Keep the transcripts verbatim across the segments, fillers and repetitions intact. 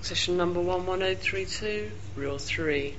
Succession number one one oh three two, reel three.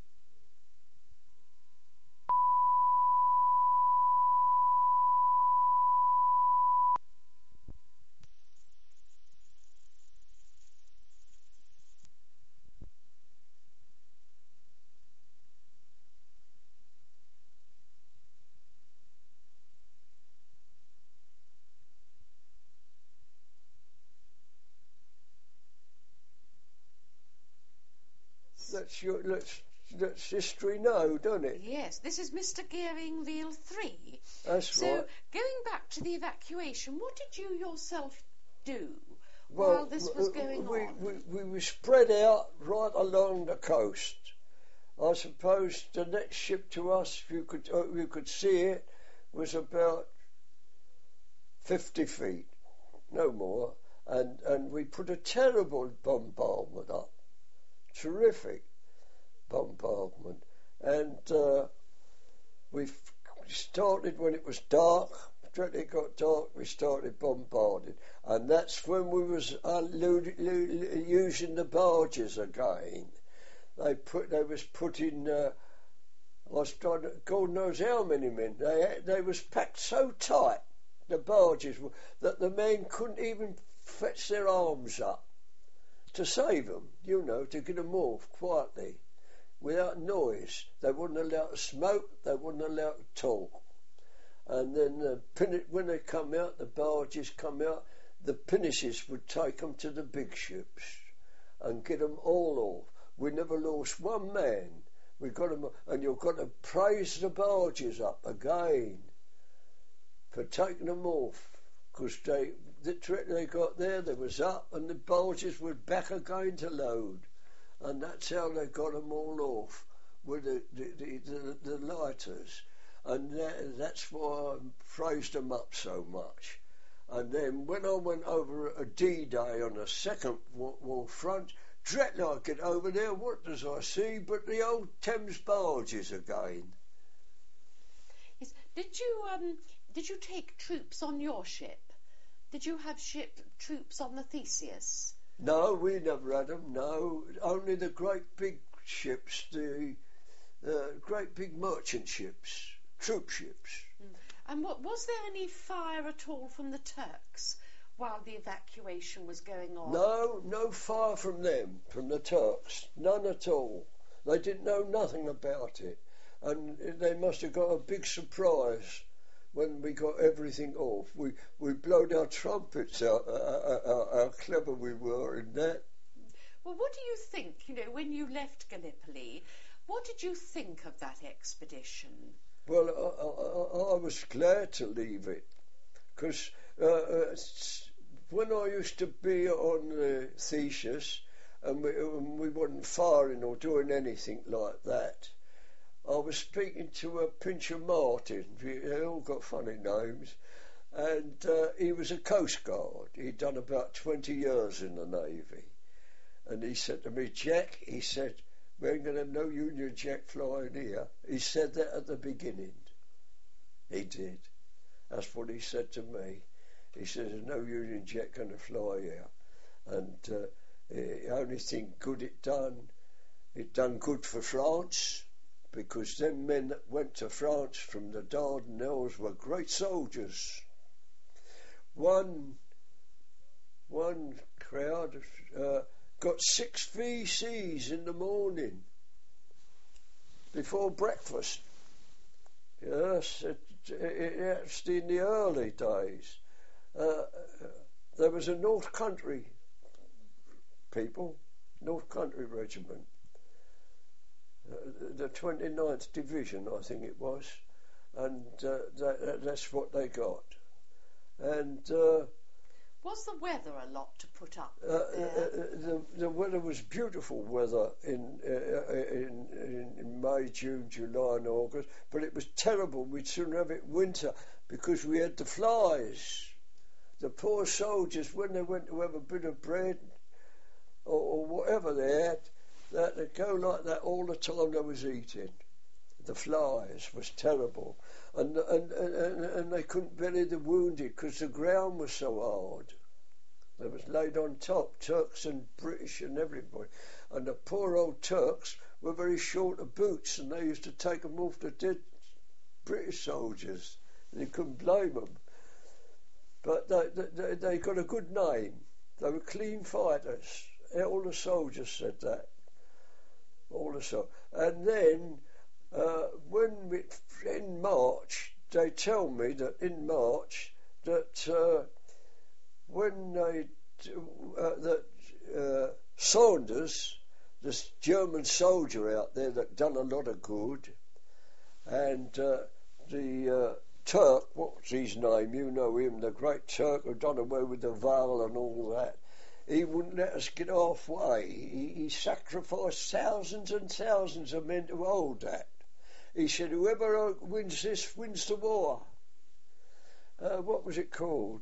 That's your, that's, that's history now, doesn't it? Yes, this is Mister Gearing, reel three. That's so, right. going back to the evacuation, what did you yourself do Well, while this was going we, on? We, we were spread out right along the coast. I suppose the next ship to us, if you could, uh, you could see it, was about fifty feet, no more. And, and we put a terrible bombardment up. Terrific bombardment, and uh, we started when it was dark. Directly it got dark, we started bombarding, and that's when we was uh, lo- lo- using the barges again. They put, they was putting. Uh, I was trying to, God knows how many men. They they was packed so tight, the barges, that the men couldn't even fetch their arms up to save them, you know, to get them off quietly, without noise. They wouldn't allow to smoke, they wouldn't allow to talk. And then the pin- when they come out, the barges come out, the pinnaces would take them to the big ships and get them all off. We never lost one man. We got them, and you've got to praise the barges up again for taking them off, because they, the trick they got there, they was up, and the barges were back again to load, and that's how they got them all off with the the, the, the, the lighters, and that, that's why I praised them up so much. And then when I went over a D-Day on the second war, war front, directly I get over there, what does I see but the old Thames barges again? Yes. Did you um did you take troops on your ship? Did you have ship troops on the Theseus? No, we never had them, no. Only the great big ships, the uh, great big merchant ships, troop ships. Mm. And what, was there any fire at all from the Turks while the evacuation was going on? No, no fire from them, from the Turks, none at all. They didn't know nothing about it, and they must have got a big surprise when we got everything off. We we blowed our trumpets out, uh, uh, uh, how clever we were in that. Well, what do you think, you know, when you left Gallipoli, what did you think of that expedition? Well, I, I, I was glad to leave it, because uh, uh, when I used to be on the Theseus, and we, and we wasn't firing or doing anything like that, I was speaking to a Pincher Martin. They all got funny names, and uh, he was a Coast Guard. He'd done about twenty years in the Navy, and he said to me, "Jack," he said, "we ain't going to have no Union Jack flying here." He said that at the beginning. He did. That's what he said to me. He said, "There's no Union Jack going to fly here," and uh, the only thing good it done, it done good for France. Because them men that went to France from the Dardanelles were great soldiers. One, one crowd uh, got six V Cs in the morning before breakfast. Yes, it, it, it's in the early days. Uh, there was a North Country people, North Country regiment. Uh, the twenty-ninth Division, I think it was, and uh, that, that's what they got. And uh, was the weather a lot to put up uh, there? uh, the, the weather was beautiful weather in, uh, in, in in May, June, July, and August, but it was terrible. We'd soon have it winter because we had the flies. The poor soldiers, when they went to have a bit of bread or, or whatever they had, that they'd go like that all the time they was eating. The flies was terrible, and and and, and they couldn't bury the wounded because the ground was so hard. They was laid on top, Turks and British and everybody. And the poor old Turks were very short of boots, and they used to take them off the dead British soldiers. And you couldn't blame them. But they, they, they got a good name. They were clean fighters. All the soldiers said that. All the soldiers. And then, uh, when we, in March, they tell me that in March, that uh, when they, uh, that uh, Saunders, this German soldier out there that done a lot of good, and uh, the uh, Turk, what's his name? You know him, the great Turk who done away with the Val and all that. He wouldn't let us get halfway. He, he sacrificed thousands and thousands of men to hold that. He said, whoever wins this wins the war. Uh, what was it called?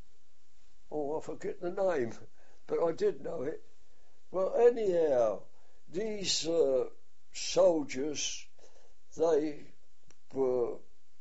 Oh, I forget the name, but I did know it. Well, anyhow, these uh, soldiers, they were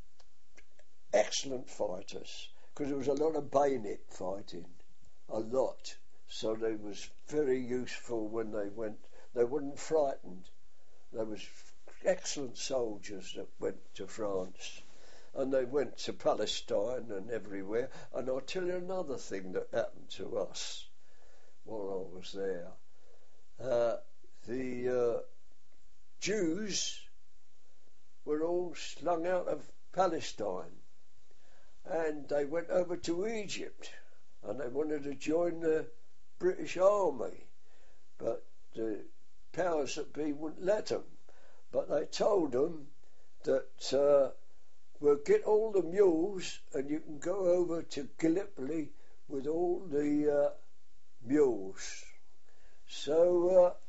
excellent fighters, because there was a lot of bayonet fighting, a lot. So they was very useful when they went. They weren't frightened. They was excellent soldiers that went to France, and they went to Palestine and everywhere. And I'll tell you another thing that happened to us while I was there. Uh, the uh, Jews were all slung out of Palestine, and they went over to Egypt, and they wanted to join the British Army, but the powers that be wouldn't let them. But they told them that uh, we'll get all the mules and you can go over to Gallipoli with all the uh, mules. So uh,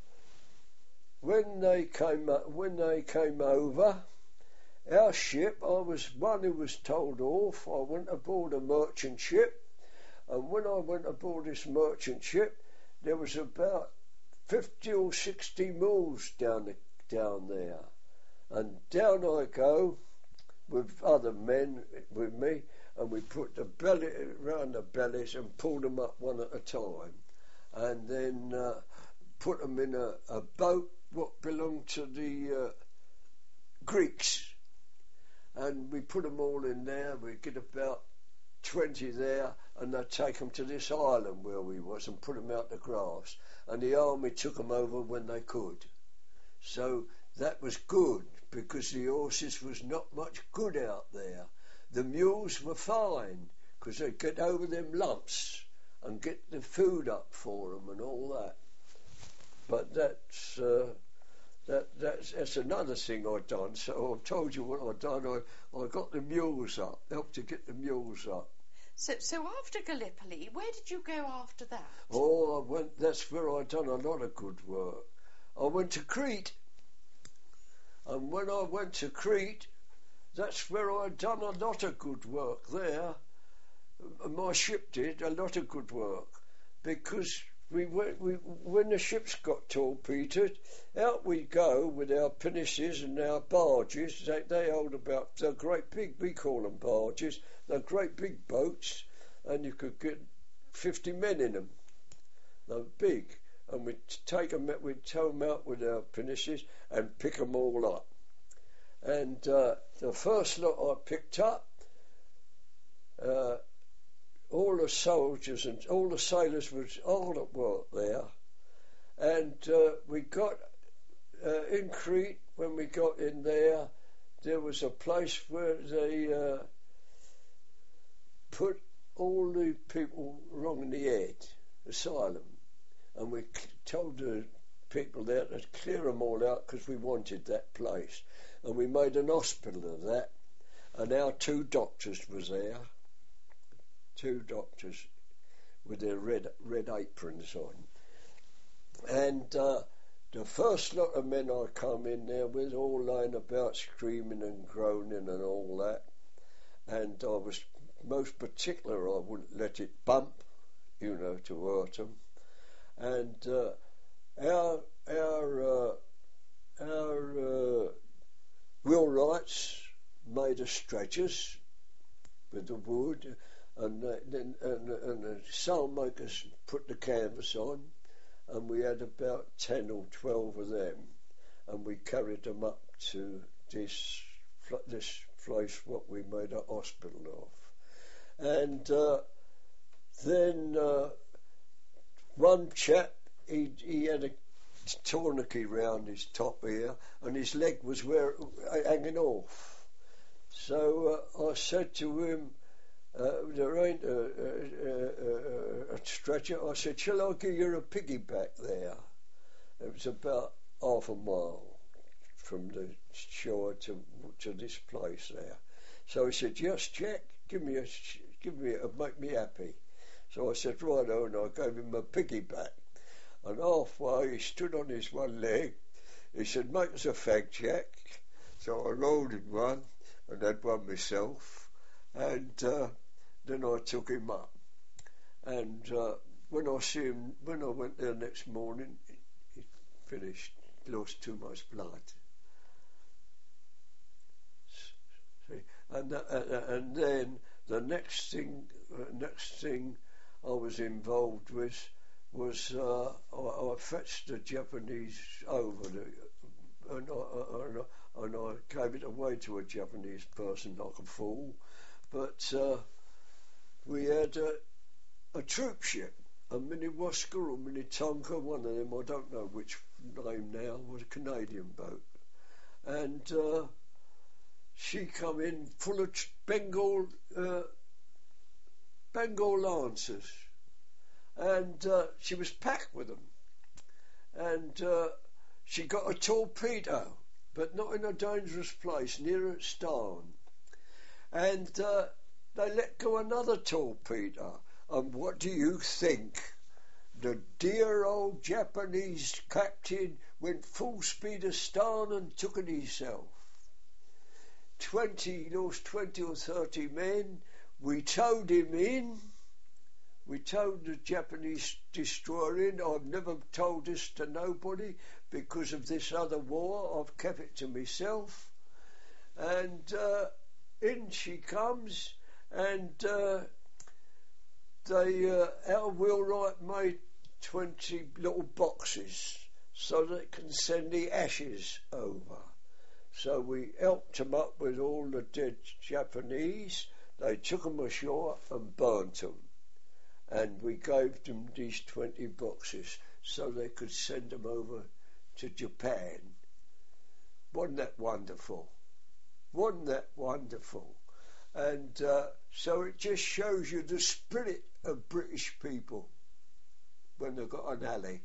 when they came when they came over, our ship, I was one who was told off. I went aboard a merchant ship. And when I went aboard this merchant ship, there was about fifty or sixty mules down the, down there. And down I go with other men with me, and we put the belly around the bellies and pulled them up one at a time. And then uh, put them in a, a boat what belonged to the uh, Greeks. And we put them all in there. We get about twenty there, and they'd take them to this island where we was and put them out the grass, and the army took them over when they could. So that was good, because the horses was not much good out there. The mules were fine, because they'd get over them lumps and get the food up for them and all that. But that's uh, that that's, that's another thing I've done. So I've told you what I've done. I, I got the mules up, helped to get the mules up. So, so after Gallipoli, where did you go after that? Oh, I went. That's where I done a lot of good work. I went to Crete, and when I went to Crete, that's where I done a lot of good work there. My ship did a lot of good work, because we went. We when the ships got torpedoed, out we go with our pinnaces and our barges. They, they hold about. They're great big. We call them barges. They're great big boats, and you could get fifty men in them. They're big, and we'd take them, we'd tow them out with our pinnaces and pick them all up. And uh, the first lot I picked up, uh, all the soldiers and all the sailors was hard at work there, and uh, we got uh, in Crete. When we got in there, there was a place where they uh, put all the people wrong in the head, asylum, and we told the people there to clear them all out, because we wanted that place, and we made an hospital of that, and our two doctors was there, two doctors with their red red aprons on, and uh, the first lot of men I come in there with, all lying about screaming and groaning and all that, and I was most particular I wouldn't let it bump, you know, to hurt them. And uh, our our uh, our uh, wheelwrights made us stretchers with the wood, and then and, and the sailmakers put the canvas on, and we had about ten or twelve of them, and we carried them up to this this place what we made a hospital of. And uh, then uh, one chap, he, he had a tourniquet round his top ear, and his leg was where, hanging off. So uh, I said to him, uh, there ain't a, a, a, a stretcher. I said, shall I give you a piggyback there? It was about half a mile from the shore to to this place there. So he said, yes, Jack, give me a, give me a, make me happy. So I said, righto, and I gave him a piggyback. And halfway, he stood on his one leg. He said, make us a fag, Jack. So I rolled in one and had one myself. And uh, then I took him up. And uh, when I see him, when I went there next morning, he, he finished, lost too much blood. See? And, uh, and then the next thing, uh, next thing I was involved with was uh, I, I fetched the Japanese over the, and, I, and, I, and I gave it away to a Japanese person like a fool. But uh, we had a, a troop ship, a Minnewaska or Minnetonka, one of them, I don't know which name now, was a Canadian boat. And uh, she come in full of Bengal, uh, Bengal Lancers. And uh, she was packed with them. And uh, she got a torpedo, but not in a dangerous place, near at Starn. And uh, they let go another torpedo. And what do you think? The dear old Japanese captain went full speed astern and took it himself. Twenty, lost twenty or thirty men. We towed him in. We towed the Japanese destroyer in. I've never told this to nobody because of this other war. I've kept it to myself. And uh, in she comes, and uh, they, uh, our wheelwright made twenty little boxes so they can send the ashes over. So we helped them up with all the dead Japanese. They took them ashore and burnt them. And we gave them these twenty boxes so they could send them over to Japan. Wasn't that wonderful? Wasn't that wonderful? And uh, so it just shows you the spirit of British people when they've got an alley.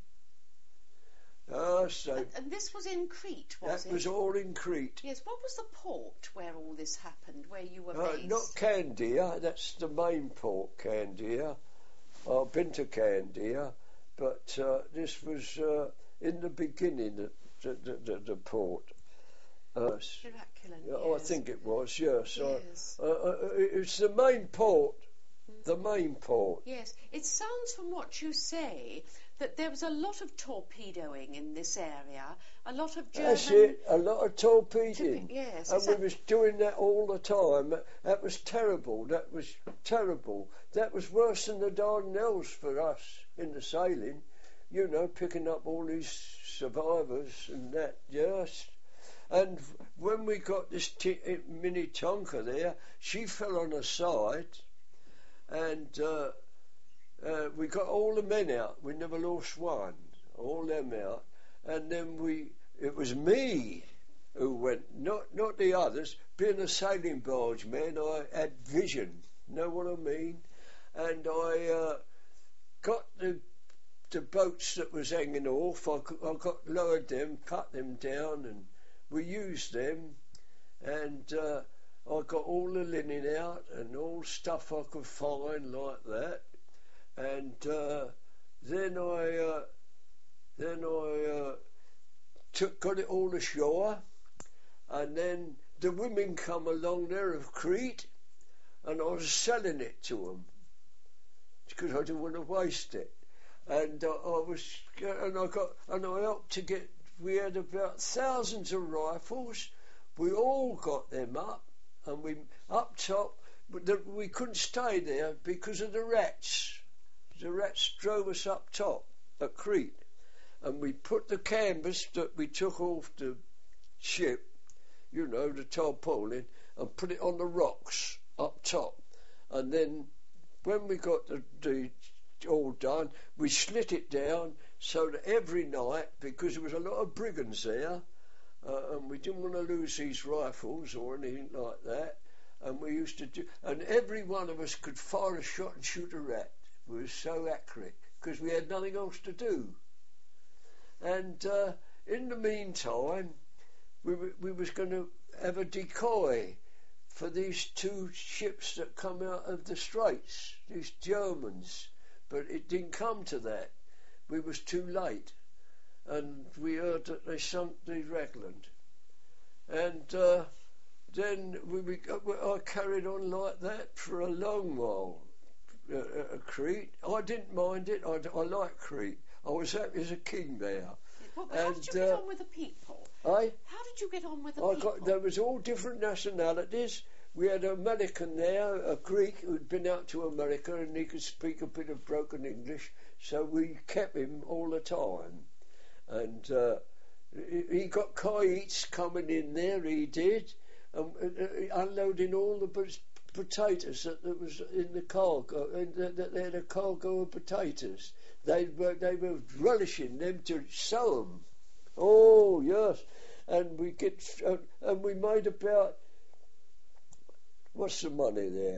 Uh, so and, and this was in Crete, was that it? That was all in Crete. Yes. What was the port where all this happened, where you were uh, based? Not Candia. That's the main port, Candia. I've been to Candia, but uh, this was uh, in the beginning, the, the, the, the port. Uh, Miraculous, oh, yes. I think it was, yes. Yes. Uh, uh, it's the main port, the main port. Yes. It sounds from what you say that there was a lot of torpedoing in this area, a lot of German... That's it, a lot of torpedoing. Yes. And we that... was doing that all the time. That was terrible, that was terrible. That was worse than the Dardanelles for us in the sailing, you know, picking up all these survivors and that, yes. And when we got this t- Minnetonka there, she fell on her side, and uh, uh, we got all the men out. We never lost one, all them out. And then we, it was me who went, not not the others. Being a sailing barge man, I had vision. Know what I mean? And I uh, got the the boats that was hanging off. I, I got lowered them, cut them down, and we used them. And uh, I got all the linen out and all stuff I could find like that. And uh, then I uh, then I uh, took got it all ashore, and then the women come along there of Crete, and I was selling it to them because I didn't want to waste it. And uh, I was and I got and I helped to get. We had about thousands of rifles. We all got them up, and we up top. but the, we couldn't stay there because of the rats. The rats drove us up top at Crete, and we put the canvas that we took off the ship, you know, the tarpaulin, and put it on the rocks up top. And then when we got the, the all done, we slit it down so that every night, because there was a lot of brigands there, uh, and we didn't want to lose these rifles or anything like that, and we used to do, and every one of us could fire a shot and shoot a rat. It was so accurate because we had nothing else to do. And uh, in the meantime, we we was going to have a decoy for these two ships that come out of the Straits, these Germans, but it didn't come to that. We was too late, and we heard that they sunk the Ragland, and uh, then we, we I carried on like that for a long while. Uh, uh, Crete, I didn't mind it. I, I like Crete. I was happy as a king there. Well, how and, did you uh, get on with the people? I, How did you get on with the I people? got, there was all different nationalities. We had an American there, a Greek who'd been out to America, and he could speak a bit of broken English, so we kept him all the time. And uh, he, he got kites coming in there, he did, and uh, unloading all the p- potatoes that, that was in the cargo, and that they had a cargo of potatoes. They were, they were relishing them to sow them. Oh, yes. And we get, uh, and we made about, what's the money there?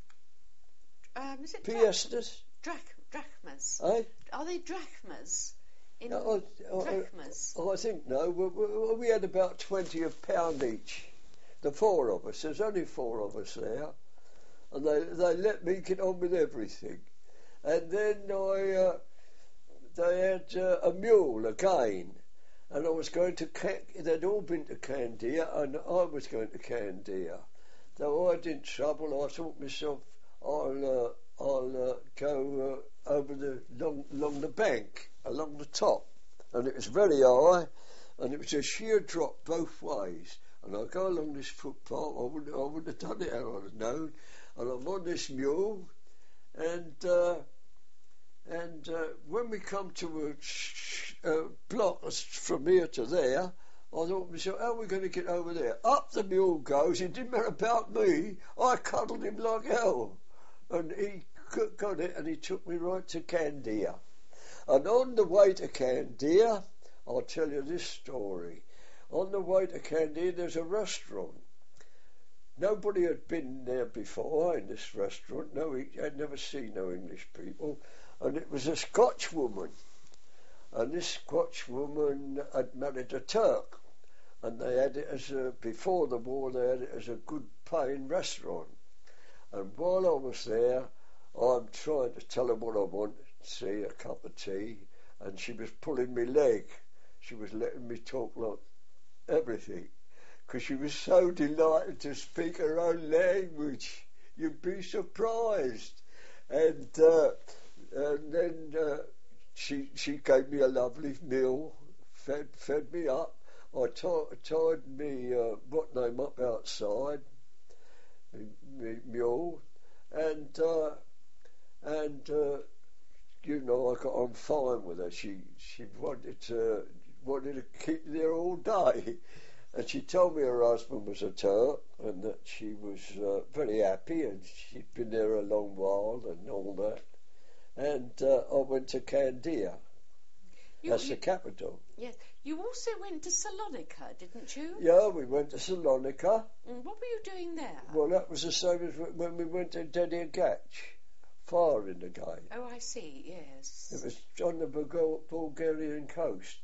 Um, is it Piastres? drach, drachmas? Eh? Are they drachmas? In Oh, oh, drachmas? oh, I think no. We, we, we had about twenty a pound each. The four of us. There's only four of us there, and they they let me get on with everything. And then I, uh, they had uh, a mule again, and I was going to. Can- they'd all been to Candia, and I was going to Candia. Though I didn't trouble, I thought myself, I'll uh, I'll uh, go uh, over the along, along the bank, along the top, and it was very high, and it was a sheer drop both ways. And I go along this footpath. I wouldn't I wouldn't have done it had I known. And I'm on this mule, and uh, and uh, when we come to a, a block from here to there, I thought to myself, how are we going to get over there? Up the mule goes. It didn't matter about me. I cuddled him like hell. And he got it, and he took me right to Candia. And on the way to Candia, I'll tell you this story. On the way to Candia, there's a restaurant. Nobody had been there before in this restaurant. No, I'd never seen no English people. And it was a Scotch woman. And this Scotch woman had married a Turk, and they had it as a, before the war, they had it as a good paying restaurant. And while I was there, I'm trying to tell her what I wanted, see, a cup of tea, and she was pulling me leg. She was letting me talk like everything, because she was so delighted to speak her own language. You'd be surprised. And, uh, and then... Uh, She she gave me a lovely meal, fed fed me up. I t- tied me uh, what name up outside, me, me mule, and uh, and uh, you know I got on fine with her. She she wanted to wanted to keep me there all day, and she told me her husband was a Turk and that she was uh, very happy and she'd been there a long while and all that. And uh, I went to Candia. You, That's you, the capital. Yes. You also went to Salonika, didn't you? Yeah, we went to Salonika. Mm, what were you doing there? Well, that was the same as when we went to Dedi Agac, firing again. Oh, I see, yes. It was on the Bulg- Bulgarian coast.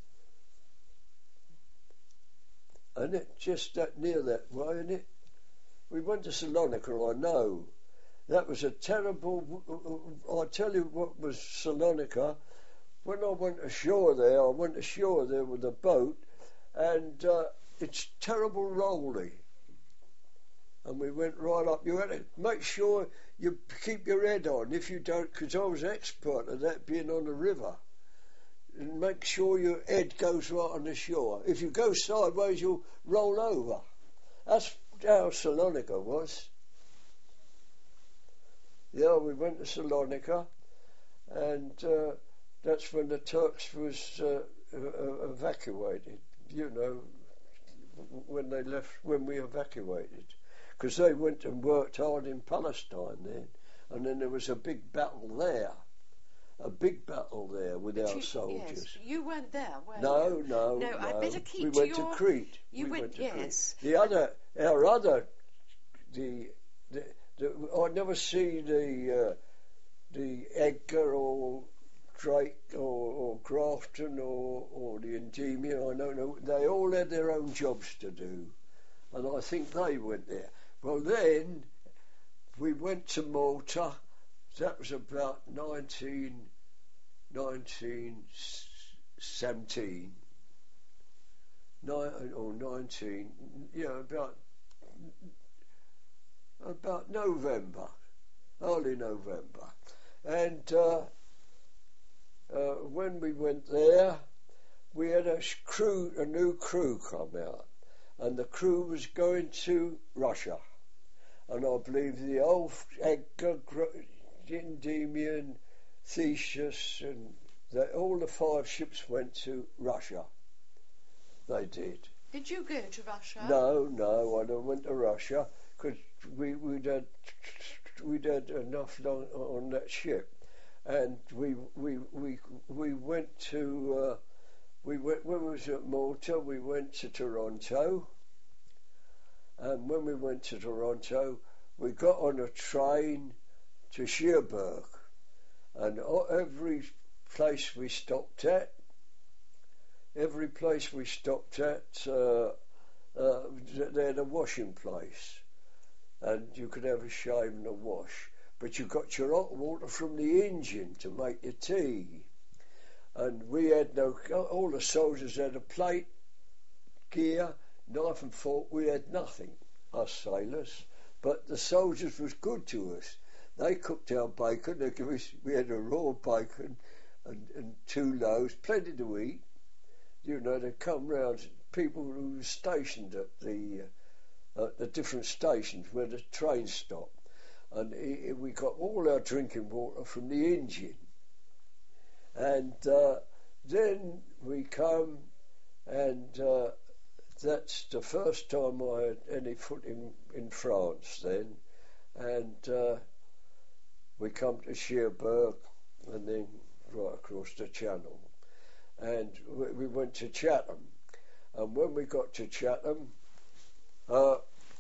And it just that near that way, isn't it? We went to Salonika, I know. That was a terrible... I tell you what was Salonika. When I went ashore there, I went ashore there with a boat, and uh, it's terrible rolling. And we went right up. You had to make sure you keep your head on. If you don't, because I was an expert at that, being on the river. And make sure your head goes right on the shore. If you go sideways, you'll roll over. That's how Salonika was. Yeah, we went to Salonika, and uh, that's when the Turks was uh, uh, evacuated. You know, when they left, when we evacuated, because they went and worked hard in Palestine then, and then there was a big battle there. A big battle there with our you, soldiers. Yes, you weren't there, were no, you? No, no. no. I'd better keep we to went your... to Crete. You we went, went to yes. Crete. The other, our other, the, the, the I never see the uh, the Edgar or Drake or, or Grafton or, or the Endymion. I don't know. They all had their own jobs to do, and I think they went there. Well, then we went to Malta. That was about nineteen, nineteen seventeen, nine, or nineteen, yeah, about about November, early November, and uh, uh, when we went there, we had a crew, a new crew come out, and the crew was going to Russia, and I believe the old Edgar, Endymion, Theseus, and the, all the five ships went to Russia. They did. Did you go to Russia? No, no, I don't went to Russia because we we'd had we'd had enough long on that ship, and we we we we went to uh, we went when we was at Malta. We went to Toronto, and when we went to Toronto, we got on a train to Cherbourg, and every place we stopped at, every place we stopped at, uh, uh, they had a washing place, and you could have a shave and a wash, but you got your hot water from the engine to make your tea, and we had no, all the soldiers had a plate, gear, knife and fork. We had nothing, us sailors, but the soldiers was good to us. They cooked our bacon. They gave us, we had a raw bacon and, and two loaves, plenty to eat. You know, they'd come round, people who were stationed at the uh, at the different stations where the train stopped, and it, it, we got all our drinking water from the engine. And uh, then we come, and uh, that's the first time I had any foot in, in France then, and uh, we come to Cherbourg and then right across the channel. And we, we went to Chatham. And when we got to Chatham, uh,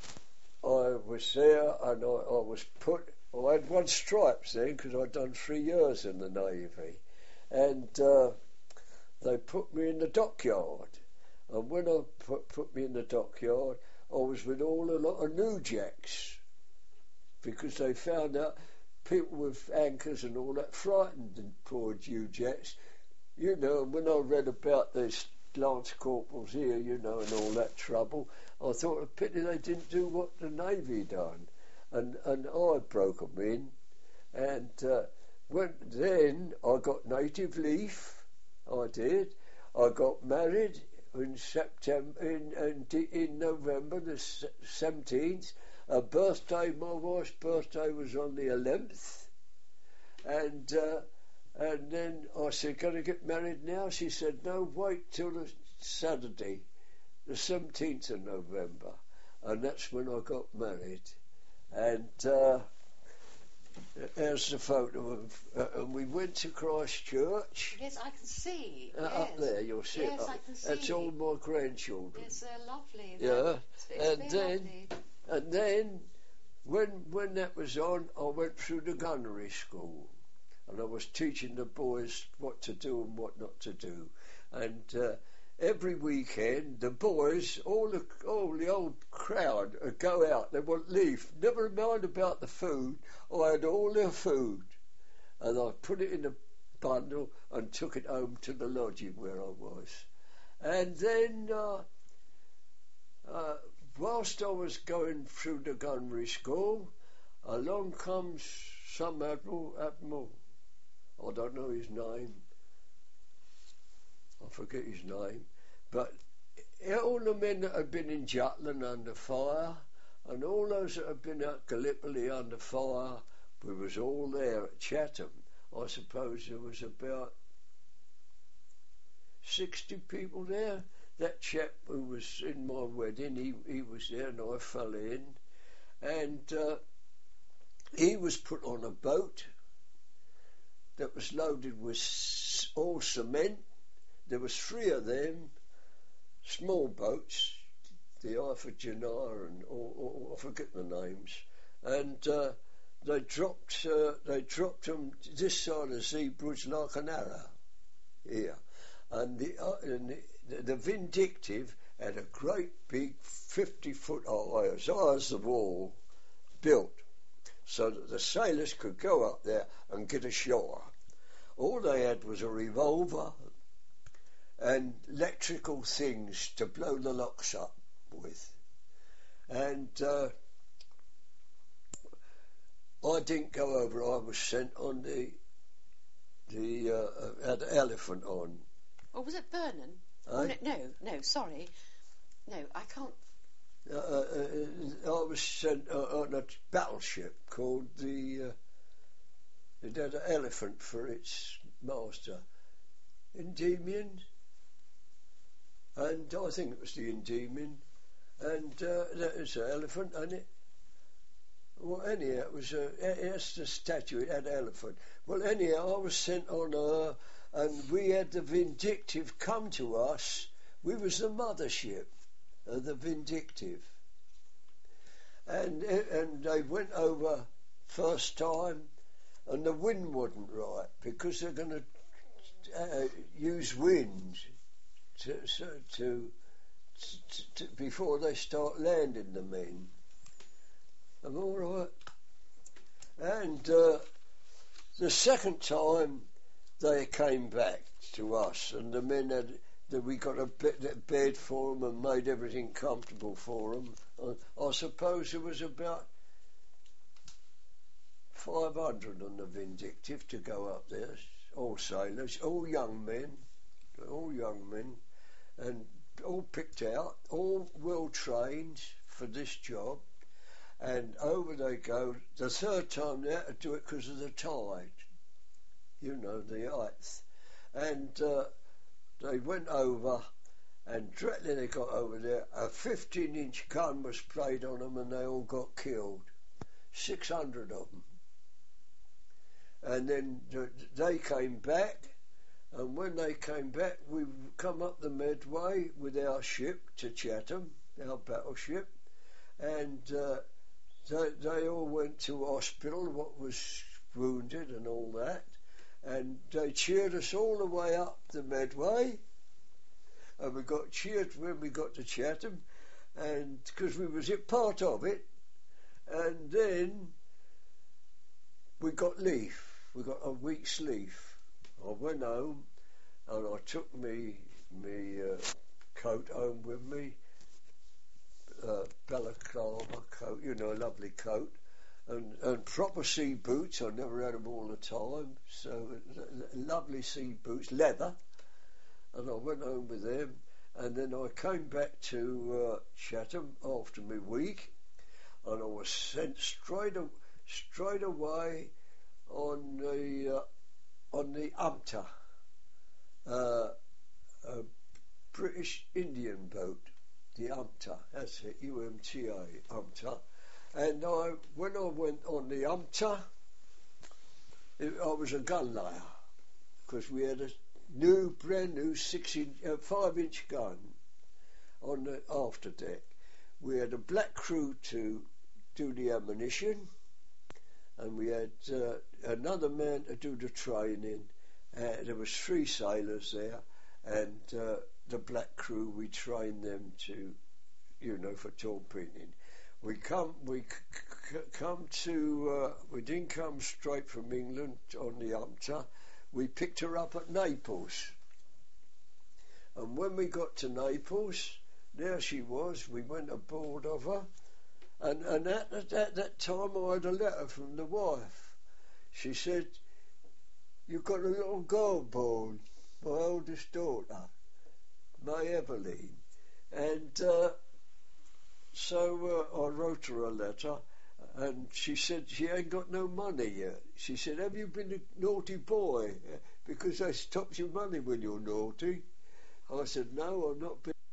I was there and I, I was put, I had one stripes then because I'd done three years in the Navy. And uh, they put me in the dockyard. And when I put, put me in the dockyard, I was with all a lot of new jacks because they found out people with anchors and all that frightened and poor Jew jets. You know, when I read about these lance corporals here, you know, and all that trouble, I thought a pity they didn't do what the Navy done. And and I broke them in. And uh, when, then I got native leave, I did. I got married in September, in, in, in November the seventeenth. Her birthday, my wife's birthday was on the eleventh, and uh, and then I said, "Can I get married now?" She said, "No, wait till the Saturday, the seventeenth of November," and that's when I got married. And uh, there's the photo of, uh, and we went to Christchurch. Yes, I can see. Uh, yes. Up there, you'll see yes, it. Up. I can see. That's all my grandchildren. Yes, they're lovely. Yeah, it's, it's and very then. lovely. And then, when when that was on, I went through the gunnery school, and I was teaching the boys what to do and what not to do. And uh, every weekend, the boys, all the all the old crowd, would go out. They would leave, never mind about the food. I had all their food, and I put it in a bundle and took it home to the lodging where I was. And then. Uh, uh, Whilst I was going through the gunnery school, along comes some admiral, admiral, I don't know his name, I forget his name, but all the men that had been in Jutland under fire, and all those that had been at Gallipoli under fire, we was all there at Chatham. I suppose there was about sixty people there. That chap who was in my wedding, he, he was there and I fell in. And uh, he was put on a boat that was loaded with all cement. There was three of them, small boats, the Iphigenia and all, all, I forget the names. And uh, they dropped uh, they dropped them this side of Zeebrugge like an arrow here. And the, uh, and the, the Vindictive had a great big fifty foot high, as high as the wall, built, so that the sailors could go up there and get ashore. All they had was a revolver and electrical things to blow the locks up with. And uh, I didn't go over. I was sent on the the uh, had the Elephant on. Or was it Vernon? Eh? Oh, no, no, no, sorry. No, I can't. Uh, uh, I was sent uh, on a battleship called the. Uh, it had an Elephant for its master, Endymion, and I think it was the Endymion, and uh, that was an elephant, and it. Well, anyhow, it was a. It's the statue. It had an elephant. Well, anyhow, I was sent on her. And we had the Vindictive come to us. We was the mothership of the Vindictive. And and they went over first time, and the wind wasn't right, because they're going to uh, use wind to, so, to, to, to before they start landing the men. I'm all right. And uh, the second time, they came back to us, and the men had that we got a bed, bed for them and made everything comfortable for them. I, I suppose there was about five hundred on the Vindictive to go up there, all sailors, all young men, all young men, and all picked out, all well trained for this job. And over they go. The third time they had to do it because of the tide. You know, the ice. And uh, they went over, and directly they got over there, a fifteen inch gun was played on them, and they all got killed. six hundred of them. And then they came back, and when they came back, we come up the Medway with our ship to Chatham, our battleship, and uh, they, they all went to hospital, what was wounded and all that. And they cheered us all the way up the Medway, and we got cheered when we got to Chatham, and because we was it part of it, and then we got leave. We got a week's leave. I went home, and I took me me uh, coat home with me, uh, balaclava coat, you know, a lovely coat. And, and proper sea boots. I never had them all the time. So lovely sea boots, leather. And I went home with them. And then I came back to uh, Chatham after my week, and I was sent straight a, straight away on the uh, on the UMTA, uh, a British Indian boat, the UMTA. That's it, U M T A, UMTA. And I, when I went on the UMTA, it, I was a gun layer, because we had a new, brand new six inch, uh, five inch gun on the after deck. We had a black crew to do the ammunition, and we had uh, another man to do the training. Uh, there was three sailors there, and uh, the black crew, we trained them to, you know, for torpedoing. We come, we c- c- come to, uh, we didn't come straight from England on the UMTA. We picked her up at Naples. And when we got to Naples, there she was. We went aboard of her. And, and at, at that time I had a letter from the wife. She said, "You've got a little girl born, my oldest daughter, May Eveline." And uh, so uh, I wrote her a letter, And she said she ain't got no money yet. She said, have you been a naughty boy? Because they stopped your money when you're naughty. I said, no, I've not been.